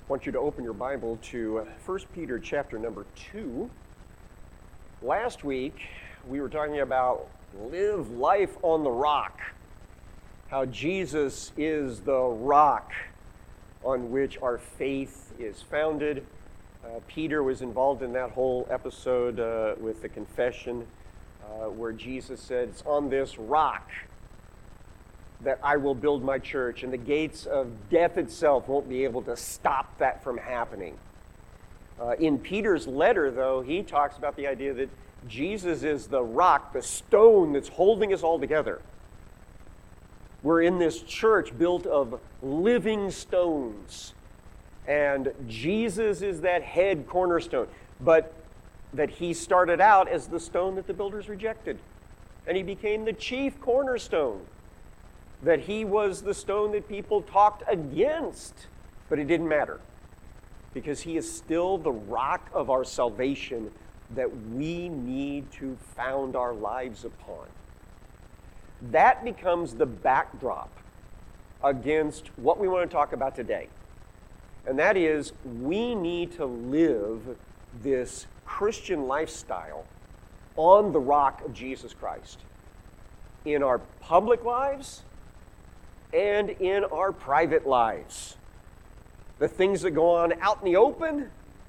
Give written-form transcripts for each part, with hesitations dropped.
I want you to open your Bible to 1 Peter chapter number 2. Last week, we were talking about live life on the rock, how Jesus is the rock on which our faith is founded. Peter was involved in that whole episode with the confession where Jesus said, "It's on this rock that I will build my church, and the gates of death itself won't be able to stop that from happening." In Peter's letter, though, he talks about the idea that Jesus is the rock, the stone that's holding us all together. We're in this church built of living stones, and Jesus is that head cornerstone, but that he started out as the stone that the builders rejected, and he became the chief cornerstone. That he was the stone that people talked against, but it didn't matter because he is still the rock of our salvation that we need to found our lives upon. That becomes the backdrop against what we want to talk about today. And that is, we need to live this Christian lifestyle on the rock of Jesus Christ in our public lives and in our private lives. The things that go on out in the open,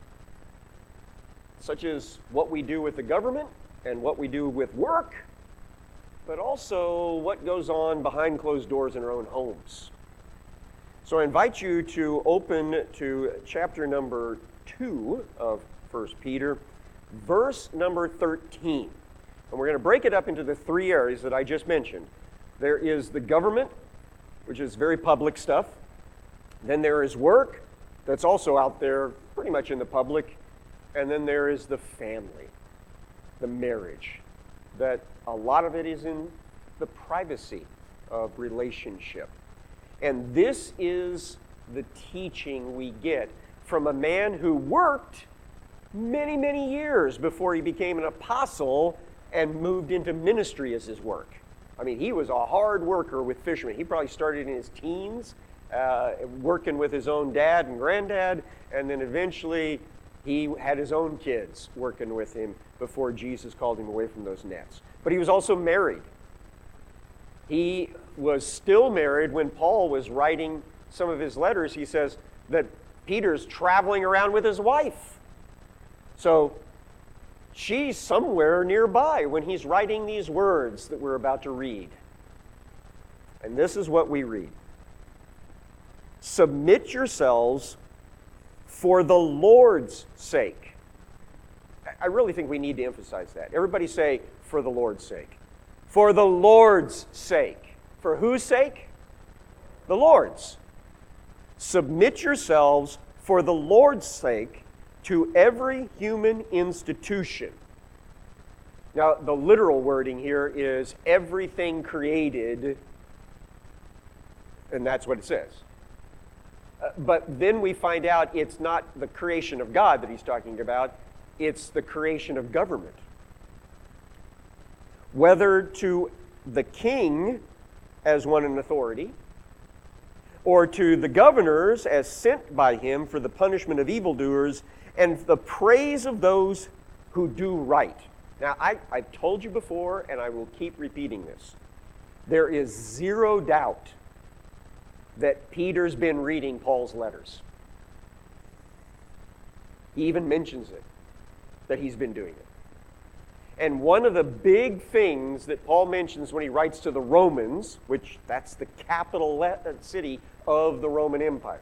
such as what we do with the government and what we do with work, but also what goes on behind closed doors in our own homes. So I invite you to open to chapter number 2 of 1 Peter, verse number 13. And we're going to break it up into the three areas that I just mentioned. There is the government, which is very public stuff. Then there is work, that's also out there pretty much in the public. And then there is the family, the marriage, that a lot of it is in the privacy of relationship. And this is the teaching we get from a man who worked many, many years before he became an apostle and moved into ministry as his work. I mean, he was a hard worker with fishermen. He probably started in his teens, working with his own dad and granddad, and then eventually he had his own kids working with him before Jesus called him away from those nets. But he was also married. He was still married when Paul was writing some of his letters. He says that Peter's traveling around with his wife. So she's somewhere nearby when he's writing these words that we're about to read. And this is what we read. Submit yourselves for the Lord's sake. I really think we need to emphasize that. Everybody say, for the Lord's sake. For the Lord's sake. For whose sake? The Lord's. Submit yourselves for the Lord's sake to every human institution. Now, the literal wording here is everything created, and that's what it says. But then we find out it's not the creation of God that he's talking about, it's the creation of government. Whether to the king as one in authority, or to the governors as sent by him for the punishment of evildoers and the praise of those who do right. Now, I've told you before, and I will keep repeating this. There is zero doubt that Peter's been reading Paul's letters. He even mentions it, that he's been doing it. And one of the big things that Paul mentions when he writes to the Romans, which that's the capital city of the Roman Empire,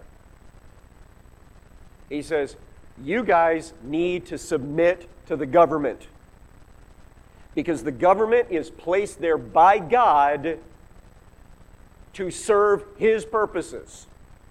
he says, you guys need to submit to the government because the government is placed there by God to serve his purposes.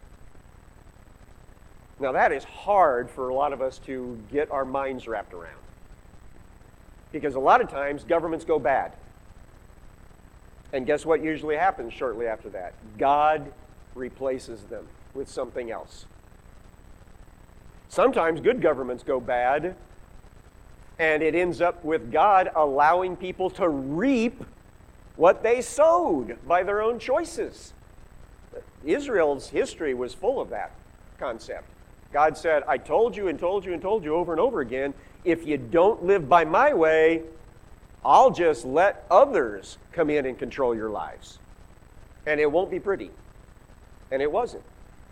Now that is hard for a lot of us to get our minds wrapped around because a lot of times governments go bad. And guess what usually happens shortly after that? God replaces them with something else. Sometimes good governments go bad, and it ends up with God allowing people to reap what they sowed by their own choices. Israel's history was full of that concept. God said, I told you and told you and told you over and over again, if you don't live by my way, I'll just let others come in and control your lives. And it won't be pretty. And it wasn't.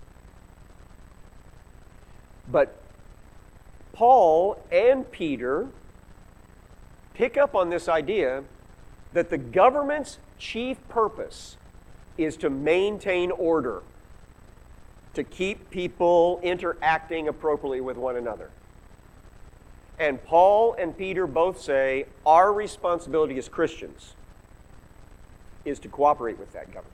But Paul and Peter pick up on this idea that the government's chief purpose is to maintain order, to keep people interacting appropriately with one another. And Paul and Peter both say our responsibility as Christians is to cooperate with that government.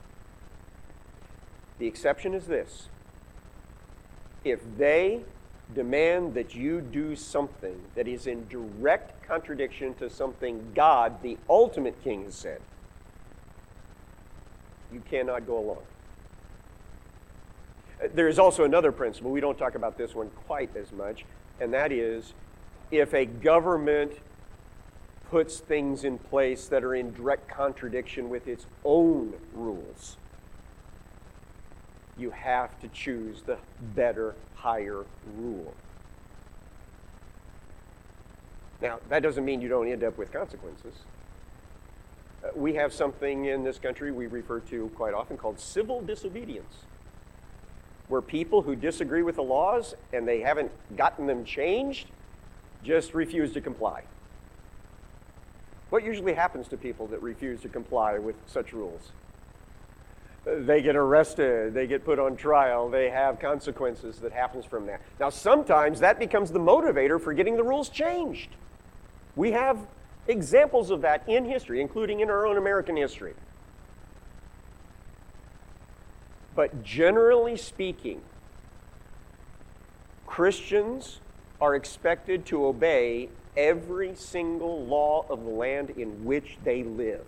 The exception is this: if they demand that you do something that is in direct contradiction to something God, the ultimate king, has said, you cannot go along. There is also another principle. We don't talk about this one quite as much, and that is if a government puts things in place that are in direct contradiction with its own rules, you have to choose the better, higher rule. Now, that doesn't mean you don't end up with consequences. We have something in this country we refer to quite often called civil disobedience, where people who disagree with the laws and they haven't gotten them changed just refuse to comply. What usually happens to people that refuse to comply with such rules? They get arrested, they get put on trial, they have consequences that happens from that. Now, sometimes that becomes the motivator for getting the rules changed. We have examples of that in history, including in our own American history. But generally speaking, Christians are expected to obey every single law of the land in which they live,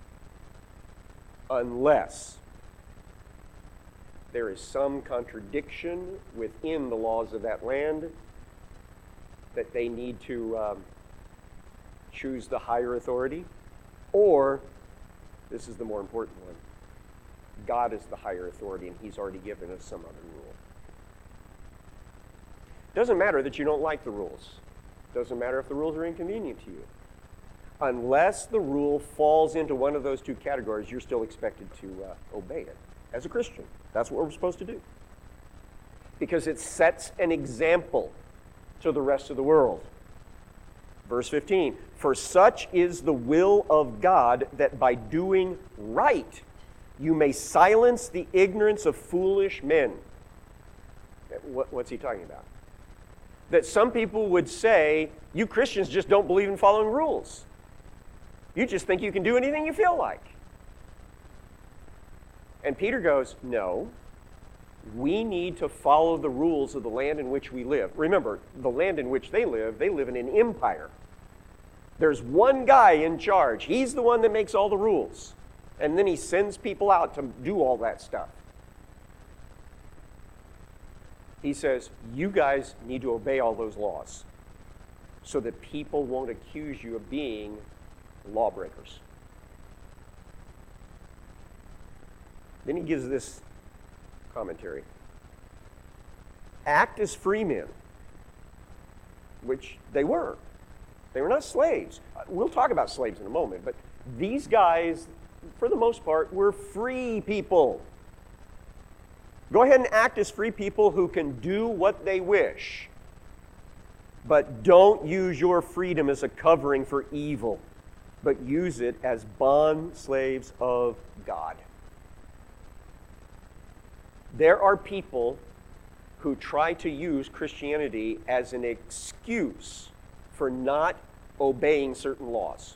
unless there is some contradiction within the laws of that land that they need to choose the higher authority, or, this is the more important one, God is the higher authority and He's already given us some other rule. Doesn't matter that you don't like the rules. Doesn't matter if the rules are inconvenient to you. Unless the rule falls into one of those two categories, you're still expected to obey it as a Christian. That's what we're supposed to do. Because it sets an example to the rest of the world. Verse 15, for such is the will of God, that by doing right you may silence the ignorance of foolish men. What's he talking about? That some people would say, you Christians just don't believe in following rules. You just think you can do anything you feel like. And Peter goes, no, we need to follow the rules of the land in which we live. Remember, the land in which they live in an empire. There's one guy in charge. He's the one that makes all the rules. And then he sends people out to do all that stuff. He says, you guys need to obey all those laws so that people won't accuse you of being lawbreakers. Then he gives this commentary. Act as free men, which they were. They were not slaves. We'll talk about slaves in a moment, but these guys, for the most part, were free people. Go ahead and act as free people who can do what they wish. But don't use your freedom as a covering for evil, but use it as bond slaves of God. There are people who try to use Christianity as an excuse for not obeying certain laws,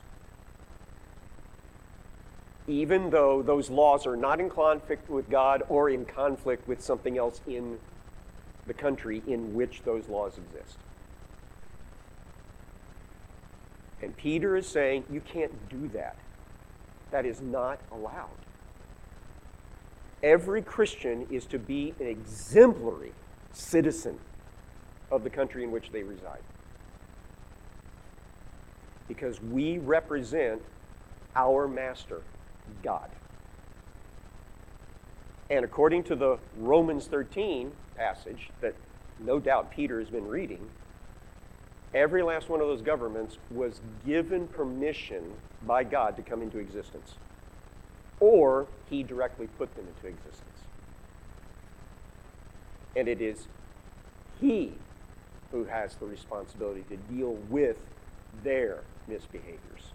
even though those laws are not in conflict with God or in conflict with something else in the country in which those laws exist. And Peter is saying, you can't do that. That is not allowed. Every Christian is to be an exemplary citizen of the country in which they reside, because we represent our master, God. And according to the Romans 13 passage that no doubt Peter has been reading, every last one of those governments was given permission by God to come into existence. Or he directly put them into existence. And it is he who has the responsibility to deal with their misbehaviors.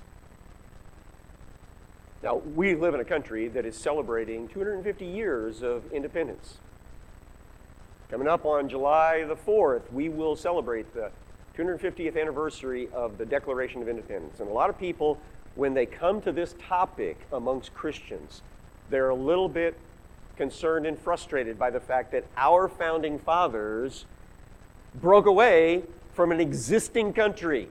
Now, we live in a country that is celebrating 250 years of independence. Coming up on July the 4th, we will celebrate the 250th anniversary of the Declaration of Independence. And a lot of people, when they come to this topic amongst Christians, they're a little bit concerned and frustrated by the fact that our founding fathers broke away from an existing country.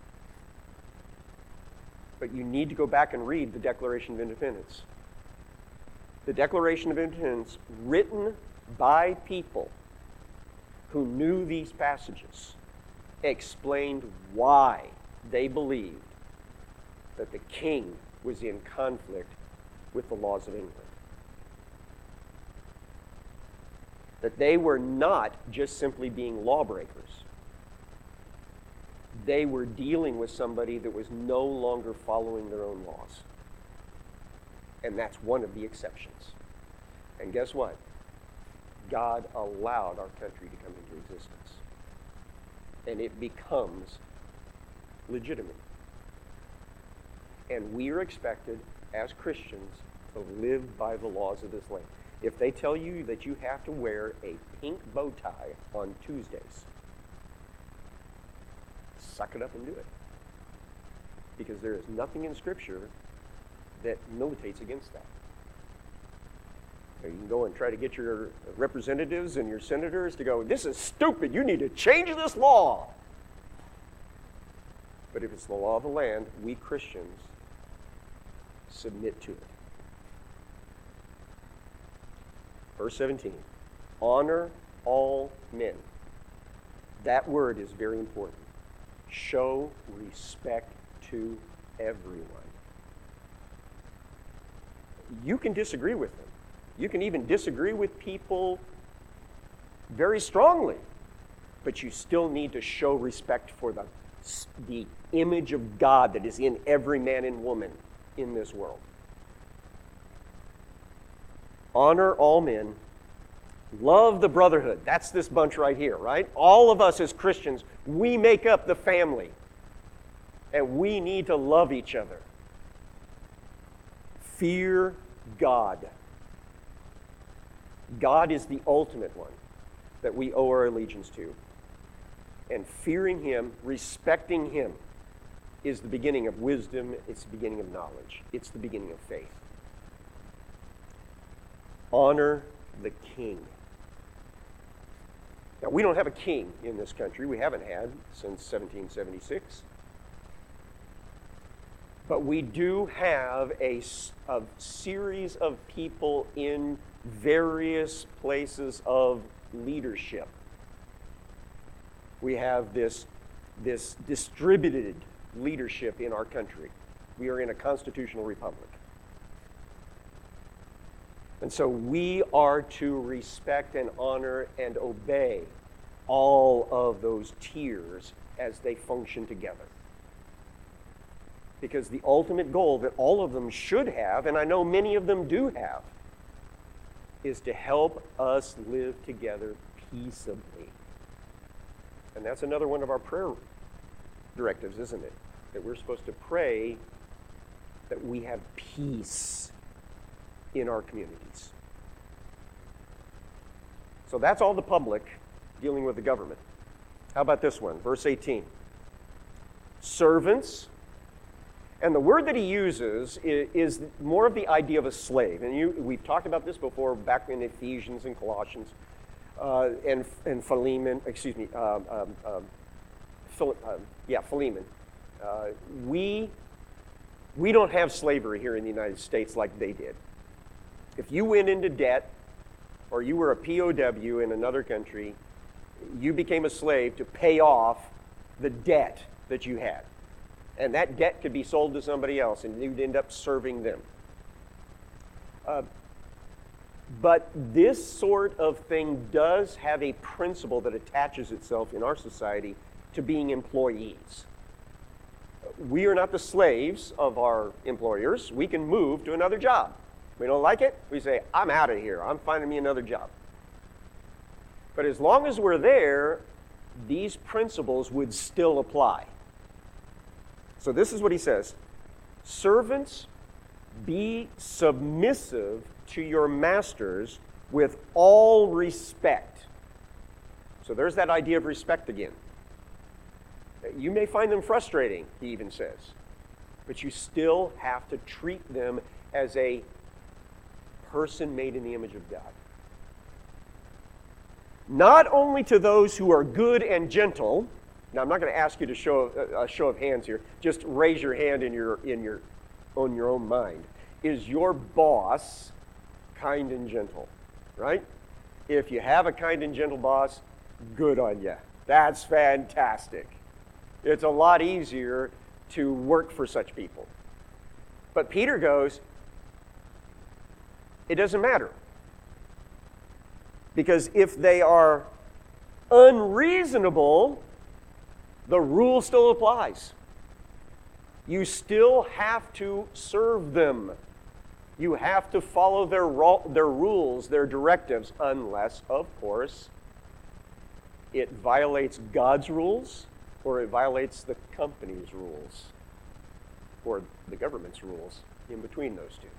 But you need to go back and read the Declaration of Independence. The Declaration of Independence, written by people who knew these passages, explained why they believed that the king was in conflict with the laws of England. That they were not just simply being lawbreakers. They were dealing with somebody that was no longer following their own laws. And that's one of the exceptions. And guess what? God allowed our country to come into existence. And it becomes legitimate. And we are expected, as Christians, to live by the laws of this land. If they tell you that you have to wear a pink bow tie on Tuesdays, suck it up and do it. Because there is nothing in Scripture that militates against that. You can go and try to get your representatives and your senators to go, this is stupid, you need to change this law. But if it's the law of the land, we Christians submit to it. Verse 17, honor all men. That word is very important. Show respect to everyone. You can disagree with them. You can even disagree with people very strongly, but you still need to show respect for the image of God that is in every man and woman in this world. Honor all men. Love the brotherhood. That's this bunch right here, right? All of us as Christians, we make up the family. And we need to love each other. Fear God. God is the ultimate one that we owe our allegiance to. And fearing Him, respecting Him, is the beginning of wisdom. It's the beginning of knowledge. It's the beginning of faith. Honor the king. Now, we don't have a king in this country. We haven't had since 1776. But we do have a series of people in various places of leadership. We have this distributed leadership in our country. We are in a constitutional republic. And so we are to respect and honor and obey all of those tiers as they function together. Because the ultimate goal that all of them should have, and I know many of them do have, is to help us live together peaceably. And that's another one of our prayer directives, isn't it? That we're supposed to pray that we have peace in our communities. So that's all the public dealing with the government. How about this one? Verse 18. Servants. And the word that he uses is more of the idea of a slave. And we've talked about this before back in Ephesians and Colossians and Philemon, Philemon. We don't have slavery here in the United States like they did. If you went into debt or you were a POW in another country, you became a slave to pay off the debt that you had. And that debt could be sold to somebody else, and you'd end up serving them. But this sort of thing does have a principle that attaches itself in our society to being employees. We are not the slaves of our employers. We can move to another job. We don't like it, we say, I'm out of here. I'm finding me another job. But as long as we're there, these principles would still apply. So this is what he says. Servants, be submissive to your masters with all respect. So there's that idea of respect again. You may find them frustrating, he even says, but you still have to treat them as a person made in the image of God. Not only to those who are good and gentle. Now, I'm not going to ask you to show a show of hands here. Just raise your hand on your own mind. Is your boss kind and gentle? Right? If you have a kind and gentle boss, good on you. That's fantastic. It's a lot easier to work for such people. But Peter goes, it doesn't matter. Because if they are unreasonable, the rule still applies. You still have to serve them. You have to follow their rules, their directives, unless, of course, it violates God's rules or it violates the company's rules or the government's rules in between those two.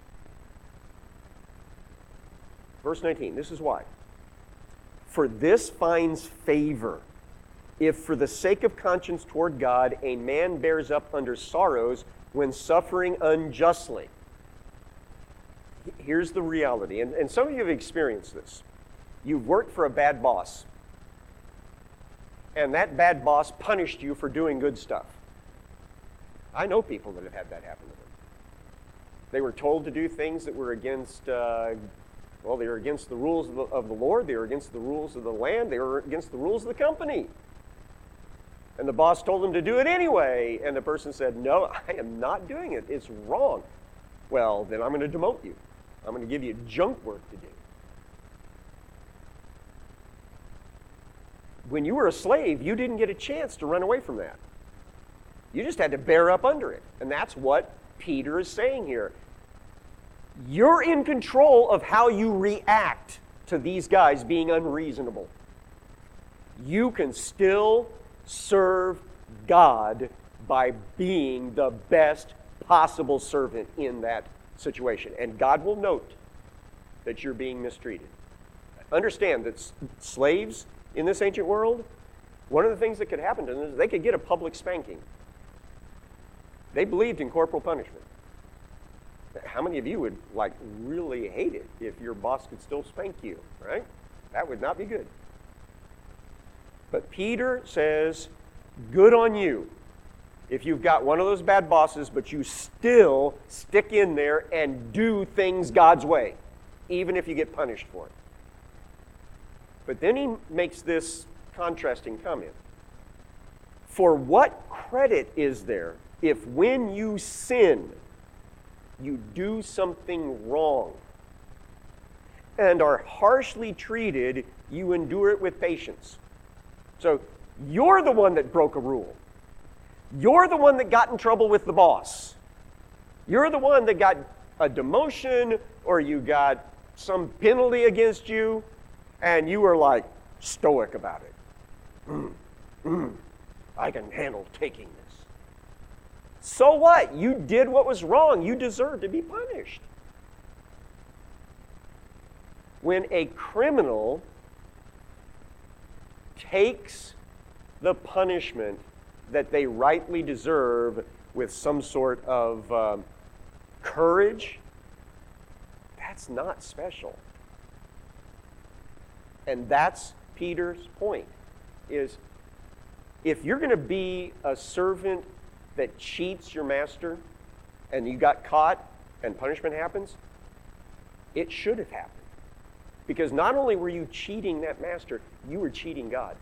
Verse 19, this is why. For this finds favor, if for the sake of conscience toward God, a man bears up under sorrows when suffering unjustly. Here's the reality, and some of you have experienced this. You've worked for a bad boss, and that bad boss punished you for doing good stuff. I know people that have had that happen to them. They were told to do things that were against, they were against the rules of the Lord, they were against the rules of the land, they were against the rules of the company. And the boss told them to do it anyway, and the person said, no, I am not doing it, it's wrong. Well, then I'm going to demote you. I'm going to give you junk work to do. When you were a slave, you didn't get a chance to run away from that. You just had to bear up under it. And that's what Peter is saying here. You're in control of how you react to these guys being unreasonable. You can still serve God by being the best possible servant in that situation. And God will note that you're being mistreated. Understand that slaves in this ancient world, one of the things that could happen to them is they could get a public spanking. They believed in corporal punishment. How many of you would really hate it if your boss could still spank you, right? That would not be good. But Peter says, good on you if you've got one of those bad bosses, but you still stick in there and do things God's way, even if you get punished for it. But then he makes this contrasting comment. For what credit is there if when you sin, you do something wrong and are harshly treated, you endure it with patience? So you're the one that broke a rule. You're the one that got in trouble with the boss. You're the one that got a demotion or you got some penalty against you, and you were stoic about it. I can handle taking this. So what? You did what was wrong. You deserve to be punished. When a criminal takes the punishment that they rightly deserve with some sort of courage, that's not special. And that's Peter's point, is if you're going to be a servant that cheats your master and you got caught and punishment happens, it should have happened. Because not only were you cheating that master, you were cheating God.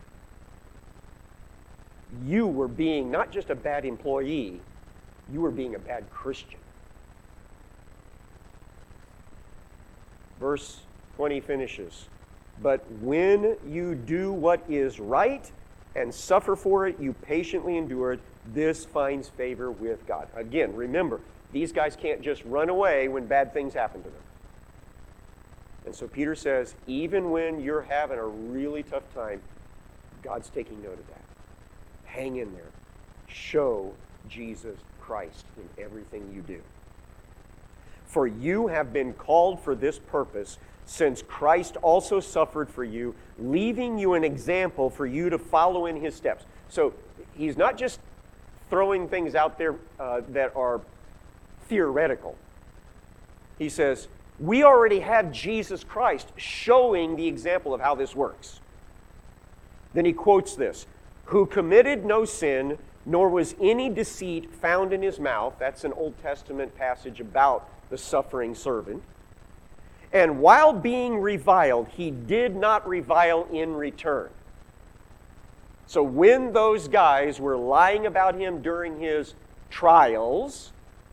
You were being not just a bad employee, you were being a bad Christian. Verse 20 finishes, but when you do what is right and suffer for it, you patiently endure it. This finds favor with God. Again, remember, these guys can't just run away when bad things happen to them. And so Peter says, even when you're having a really tough time, God's taking note of that. Hang in there. Show Jesus Christ in everything you do. For you have been called for this purpose, since Christ also suffered for you, leaving you an example for you to follow in his steps. So he's not just throwing things out there that are theoretical. He says, we already have Jesus Christ showing the example of how this works. Then he quotes this, who committed no sin, nor was any deceit found in his mouth. That's an Old Testament passage about the suffering servant. And while being reviled, he did not revile in return. So when those guys were lying about him during his trials,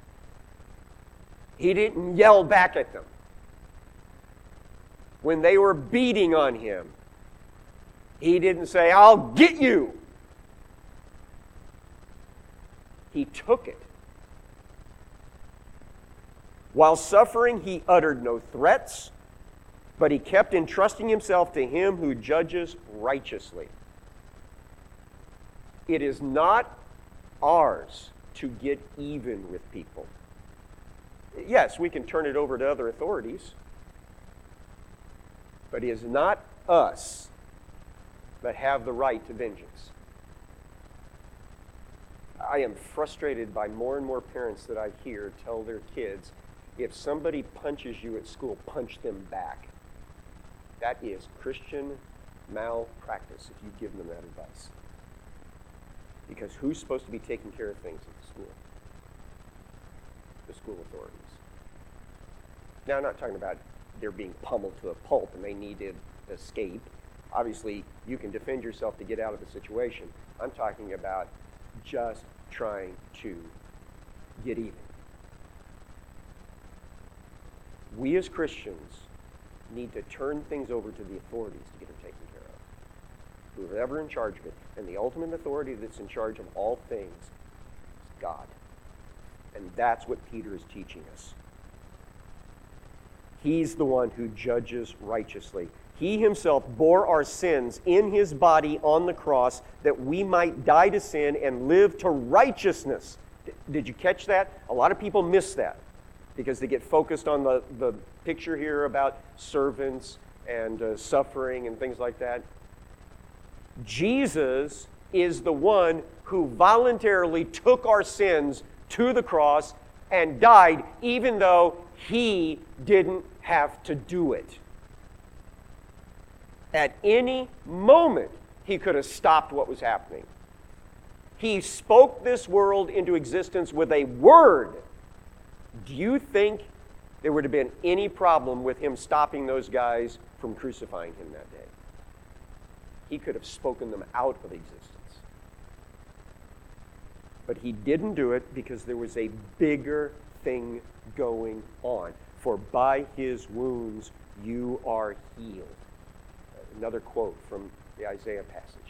he didn't yell back at them. When they were beating on him, he didn't say, I'll get you. He took it. While suffering, he uttered no threats, but he kept entrusting himself to him who judges righteously. It is not ours to get even with people. Yes, we can turn it over to other authorities, but it is not us that have the right to vengeance. I am frustrated by more and more parents that I hear tell their kids, if somebody punches you at school, punch them back. That is Christian malpractice if you give them that advice. Because who's supposed to be taking care of things at the school? The school authorities. Now, I'm not talking about they're being pummeled to a pulp and they need to escape. Obviously, you can defend yourself to get out of the situation. I'm talking about just trying to get even. We as Christians need to turn things over to the authorities to get them taken care of. Whoever in charge of it. And the ultimate authority that's in charge of all things is God. And that's what Peter is teaching us. He's the one who judges righteously. He himself bore our sins in his body on the cross that we might die to sin and live to righteousness. Did you catch that? A lot of people miss that because they get focused on the picture here about servants and suffering and things like that. Jesus is the one who voluntarily took our sins to the cross and died even though he didn't have to do it. At any moment, he could have stopped what was happening. He spoke this world into existence with a word. Do you think there would have been any problem with him stopping those guys from crucifying him that day? He could have spoken them out of existence. But he didn't do it because there was a bigger thing going on. For by his wounds you are healed. Another quote from the Isaiah passage.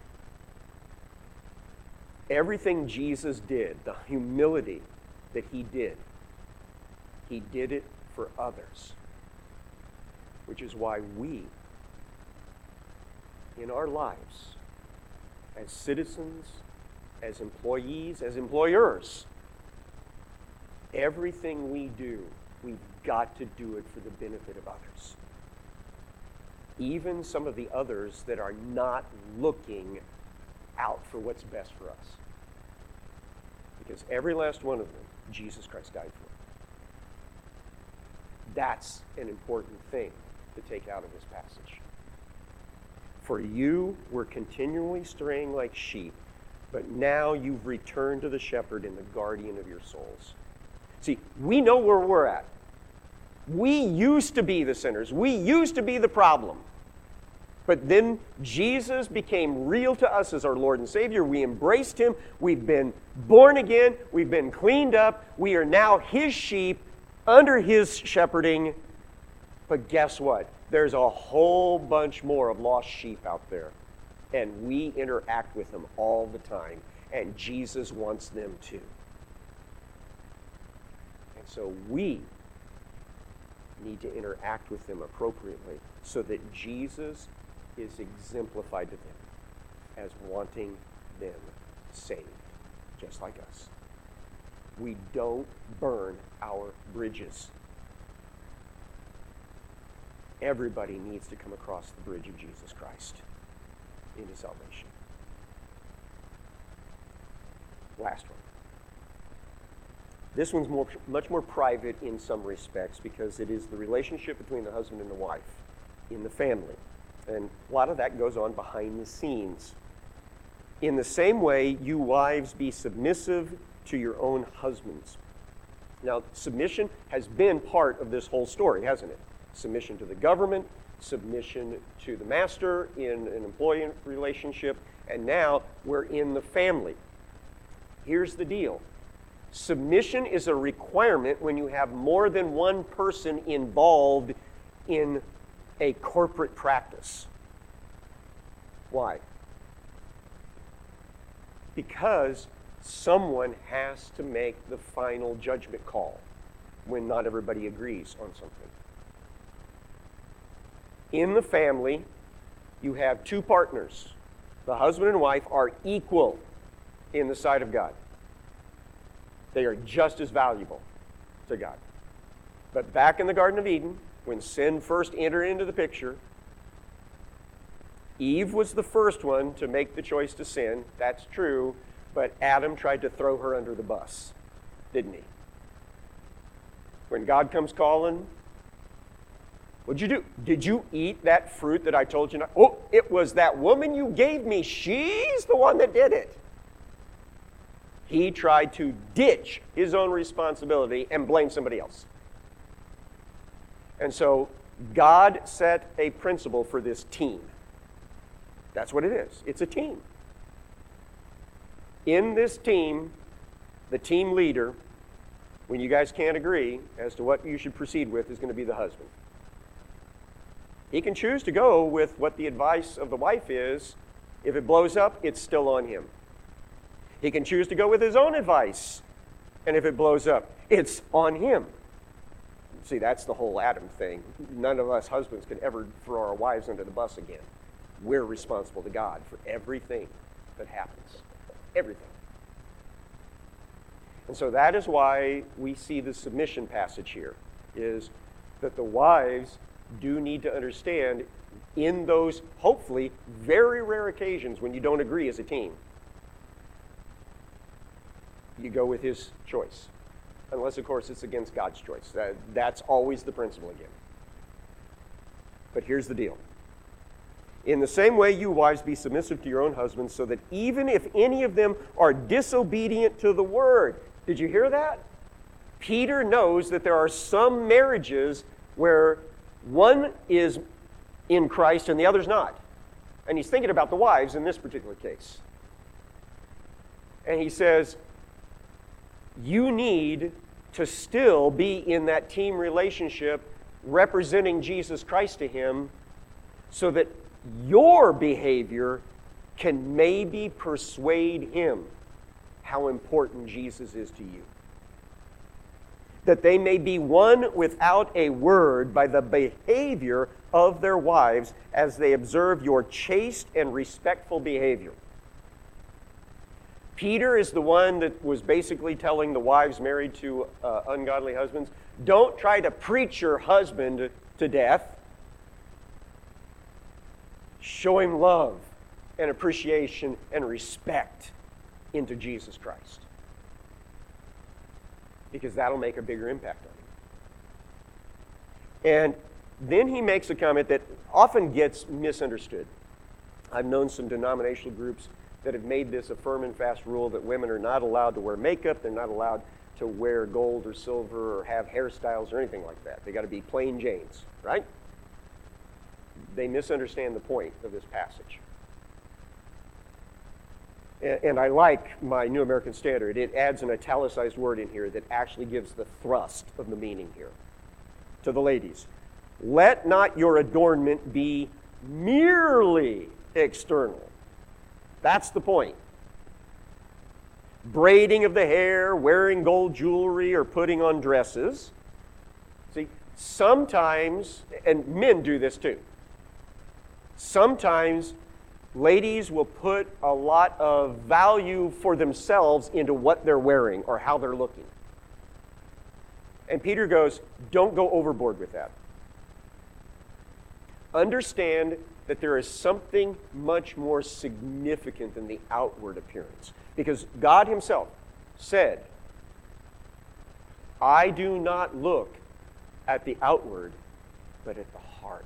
Everything Jesus did, the humility that he did it for others. Which is why we, in our lives, as citizens, as employees, as employers, everything we do, we've got to do it for the benefit of others. Even some of the others that are not looking out for what's best for us. Because every last one of them, Jesus Christ died for. That's an important thing to take out of this passage. For you were continually straying like sheep, but now you've returned to the shepherd and the guardian of your souls. See, we know where we're at. We used to be the sinners. We used to be the problem. But then Jesus became real to us as our Lord and Savior. We embraced him. We've been born again. We've been cleaned up. We are now his sheep under his shepherding. But guess what? There's a whole bunch more of lost sheep out there. And we interact with them all the time. And Jesus wants them too. And so we need to interact with them appropriately so that Jesus is exemplified to them as wanting them saved, just like us. We don't burn our bridges. Everybody needs to come across the bridge of Jesus Christ into salvation. Last one. This one's much more private in some respects because it is the relationship between the husband and the wife in the family. And a lot of that goes on behind the scenes. In the same way, you wives be submissive to your own husbands. Now, submission has been part of this whole story, hasn't it? Submission to the government, submission to the master in an employee relationship, and now we're in the family. Here's the deal. Submission is a requirement when you have more than one person involved in a corporate practice. Why? Because someone has to make the final judgment call when not everybody agrees on something. In the family, you have two partners. The husband and wife are equal in the sight of God. They are just as valuable to God. But back in the Garden of Eden, when sin first entered into the picture, Eve was the first one to make the choice to sin. That's true. But Adam tried to throw her under the bus, didn't he? When God comes calling, what'd you do? Did you eat that fruit that I told you not? Oh, it was that woman you gave me. She's the one that did it. He tried to ditch his own responsibility and blame somebody else. And so God set a principle for this team. That's what it is. It's a team. In this team, the team leader, when you guys can't agree as to what you should proceed with, is going to be the husband. He can choose to go with what the advice of the wife is. If it blows up, it's still on him. He can choose to go with his own advice. And if it blows up, it's on him. See, that's the whole Adam thing. None of us husbands can ever throw our wives under the bus again. We're responsible to God for everything that happens. Everything. And so that is why we see the submission passage here, is that the wives do need to understand in those, hopefully, very rare occasions when you don't agree as a team, you go with his choice. Unless, of course, it's against God's choice. That's always the principle again. But here's the deal. In the same way, you wives be submissive to your own husbands, so that even if any of them are disobedient to the word. Did you hear that? Peter knows that there are some marriages where one is in Christ and the other's not. And he's thinking about the wives in this particular case. And he says, you need to still be in that team relationship representing Jesus Christ to him so that your behavior can maybe persuade him how important Jesus is to you. That they may be won without a word by the behavior of their wives as they observe your chaste and respectful behavior. Peter is the one that was basically telling the wives married to ungodly husbands, don't try to preach your husband to death. Show him love and appreciation and respect into Jesus Christ. Because that'll make a bigger impact on him. And then he makes a comment that often gets misunderstood. I've known some denominational groups that have made this a firm and fast rule that women are not allowed to wear makeup, they're not allowed to wear gold or silver or have hairstyles or anything like that. They got to be plain Janes, right? They misunderstand the point of this passage. And I like my New American Standard. It adds an italicized word in here that actually gives the thrust of the meaning here. To the ladies, Let not your adornment be merely external. That's the point. Braiding of the hair, wearing gold jewelry, or putting on dresses. See, sometimes, and men do this too, sometimes ladies will put a lot of value for themselves into what they're wearing or how they're looking. And Peter goes, don't go overboard with that. Understand that there is something much more significant than the outward appearance. Because God himself said, I do not look at the outward, but at the heart.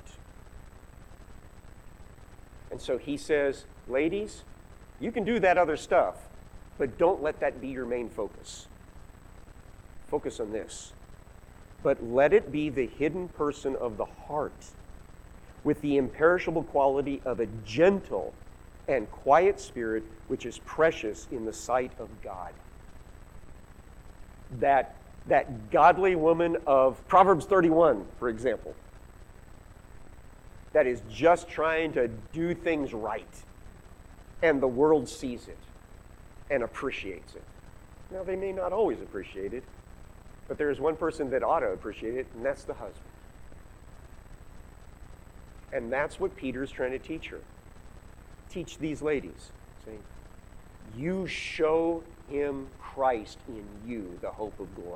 And so he says, ladies, you can do that other stuff, but don't let that be your main focus. Focus on this. But let it be the hidden person of the heart, with the imperishable quality of a gentle and quiet spirit, which is precious in the sight of God. That godly woman of Proverbs 31, for example, that is just trying to do things right, and the world sees it and appreciates it. Now, they may not always appreciate it, but there is one person that ought to appreciate it, and that's the husband. And that's what Peter's trying to teach her. Teach these ladies, saying, you show him Christ in you, the hope of glory.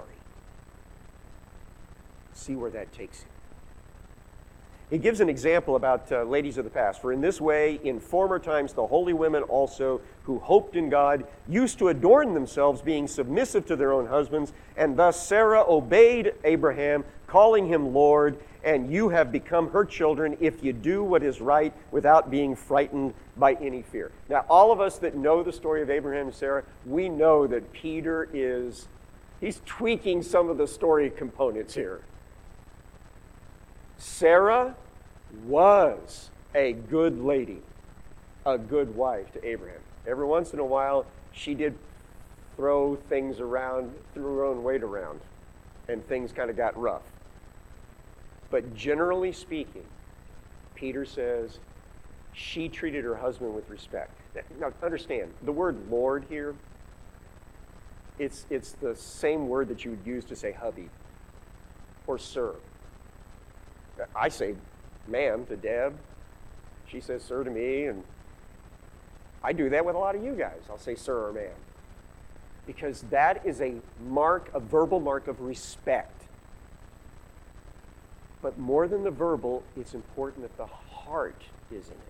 See where that takes him. He gives an example about ladies of the past. For in this way, in former times, the holy women also, who hoped in God, used to adorn themselves, being submissive to their own husbands. And thus Sarah obeyed Abraham, calling him Lord. And you have become her children if you do what is right without being frightened by any fear. Now, all of us that know the story of Abraham and Sarah, we know that Peter he's tweaking some of the story components here. Sarah was a good lady, a good wife to Abraham. Every once in a while, she did throw things around, threw her own weight around, and things kind of got rough. But generally speaking, Peter says she treated her husband with respect. Now, understand, the word Lord here, it's the same word that you would use to say hubby or sir. I say ma'am to Deb. She says sir to me, and I do that with a lot of you guys. I'll say sir or ma'am. Because that is a verbal mark of respect. But more than the verbal, it's important that the heart is in it.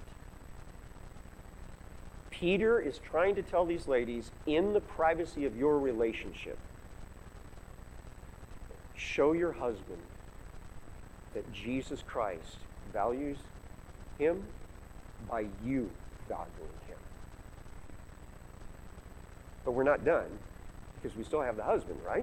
Peter is trying to tell these ladies, in the privacy of your relationship, show your husband that Jesus Christ values him by you valuing him. But we're not done, because we still have the husband, right?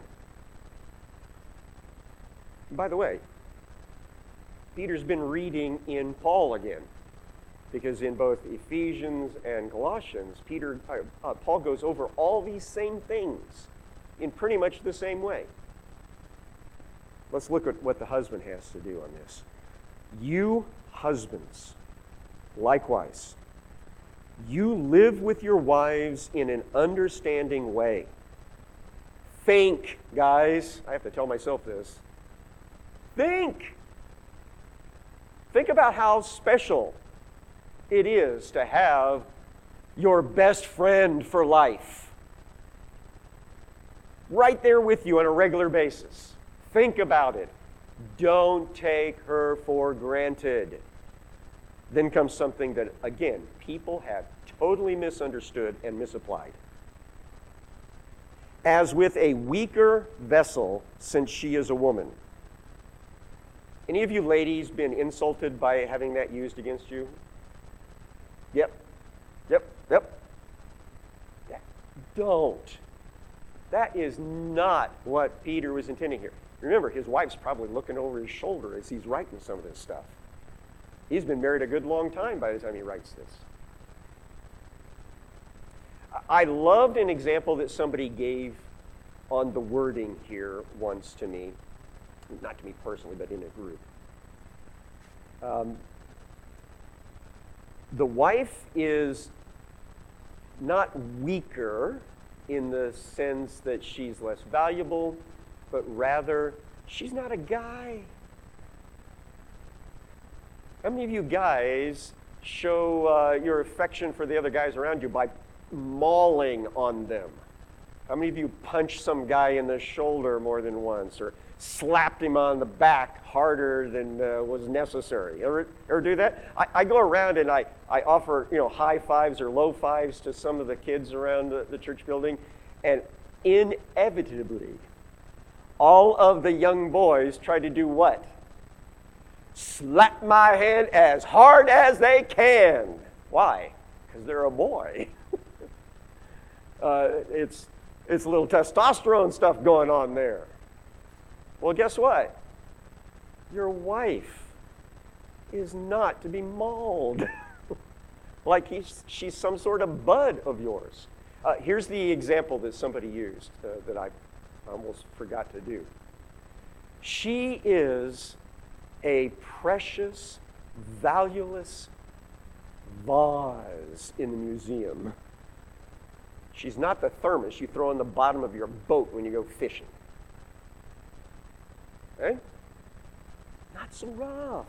And by the way, Peter's been reading in Paul again, because in both Ephesians and Colossians, Paul goes over all these same things in pretty much the same way. Let's look at what the husband has to do on this. You husbands, likewise, you live with your wives in an understanding way. Think, guys. I have to tell myself this. Think. Think about how special it is to have your best friend for life right there with you on a regular basis. Think about it. Don't take her for granted. Then comes something that, again, people have totally misunderstood and misapplied. As with a weaker vessel, since she is a woman. Any of you ladies been insulted by having that used against you? Yep. Don't. That is not what Peter was intending here. Remember, his wife's probably looking over his shoulder as he's writing some of this stuff. He's been married a good long time by the time he writes this. I loved an example that somebody gave on the wording here once to me. Not to me personally, but in a group. The wife is not weaker in the sense that she's less valuable, but rather she's not a guy. How many of you guys show your affection for the other guys around you by mauling on them? How many of you punched some guy in the shoulder more than once, or slapped him on the back harder than was necessary? Ever do that? I go around and I offer high fives or low fives to some of the kids around the church building, and inevitably, all of the young boys try to do what? Slap my hand as hard as they can. Why? Because they're a boy. It's a little testosterone stuff going on there. Well, guess what? Your wife is not to be mauled like she's some sort of bud of yours. Here's the example that somebody used that I almost forgot to do. She is a precious, valueless vase in the museum. She's not the thermos you throw on the bottom of your boat when you go fishing. Okay? Not so rough.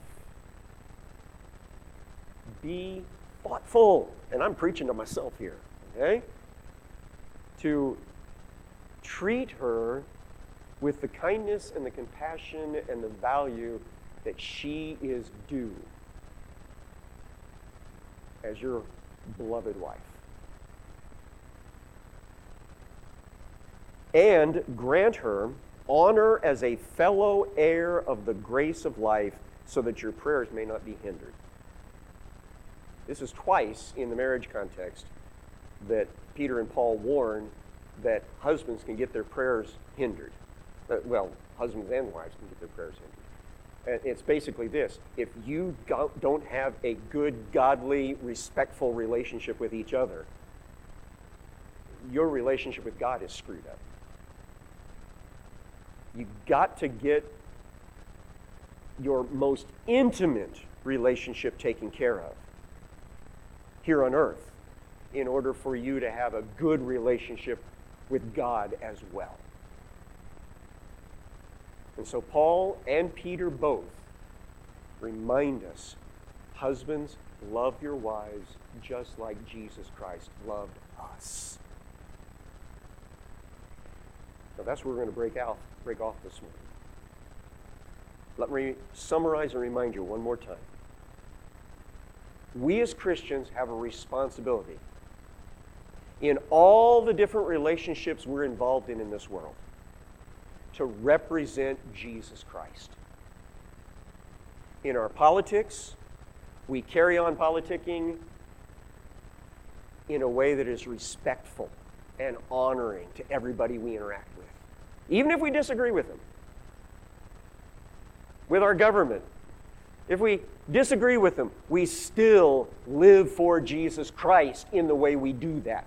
Be thoughtful. And I'm preaching to myself here. Okay? To treat her with the kindness and the compassion and the value that she is due as your beloved wife. And grant her honor as a fellow heir of the grace of life, so that your prayers may not be hindered. This is twice in the marriage context that Peter and Paul warn that husbands can get their prayers hindered. Well, husbands and wives can get their prayers hindered. And it's basically this: if you don't have a good, godly, respectful relationship with each other, your relationship with God is screwed up. You got to get your most intimate relationship taken care of here on earth in order for you to have a good relationship with God as well. And so Paul and Peter both remind us, husbands, love your wives just like Jesus Christ loved us. Now that's where we're going to break off this morning. Let me summarize and remind you one more time. We as Christians have a responsibility in all the different relationships we're involved in this world to represent Jesus Christ. In our politics, we carry on politicking in a way that is respectful and honoring to everybody we interact with, even if we disagree with them. With our government, if we disagree with them, we still live for Jesus Christ in the way we do that.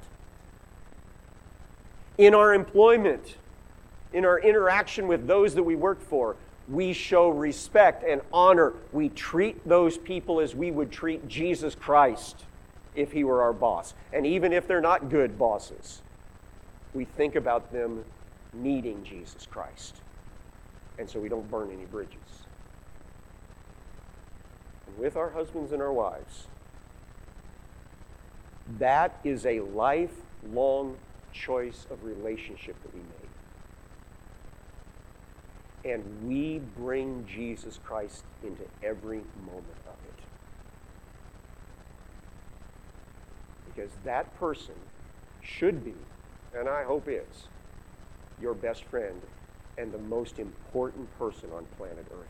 In our employment, in our interaction with those that we work for, we show respect and honor. We treat those people as we would treat Jesus Christ if he were our boss. And even if they're not good bosses, we think about them needing Jesus Christ. And so we don't burn any bridges. And with our husbands and our wives, that is a lifelong choice of relationship that we make. And we bring Jesus Christ into every moment of it. Because that person should be, and I hope is, your best friend and the most important person on planet Earth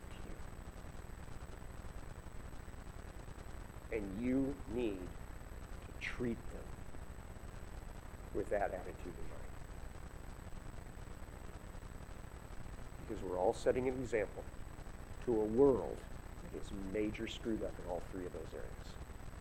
to you. And you need to treat them with that attitude in mind. Because we're all setting an example to a world that is major screwed up in all three of those areas.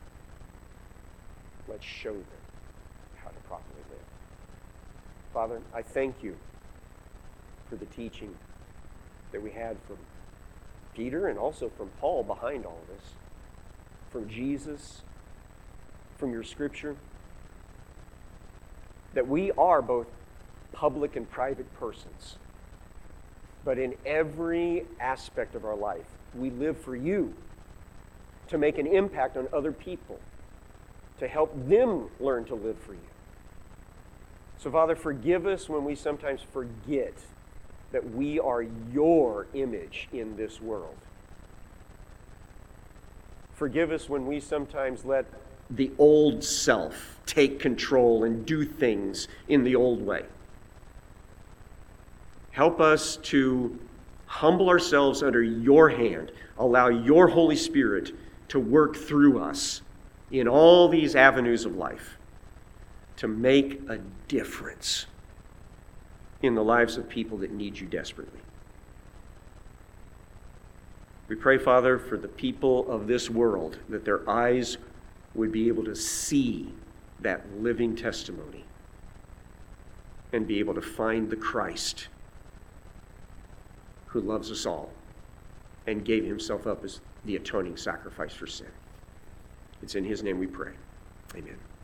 Let's show them how to properly live. Father, I thank you for the teaching that we had from Peter and also from Paul behind all this, from Jesus, from your scripture, that we are both public and private persons. But in every aspect of our life, we live for you, to make an impact on other people, to help them learn to live for you. So, Father, forgive us when we sometimes forget that we are your image in this world. Forgive us when we sometimes let the old self take control and do things in the old way. Help us to humble ourselves under your hand. Allow your Holy Spirit to work through us in all these avenues of life to make a difference in the lives of people that need you desperately. We pray, Father, for the people of this world, that their eyes would be able to see that living testimony and be able to find the Christ who loves us all and gave himself up as the atoning sacrifice for sin. It's in his name we pray. Amen.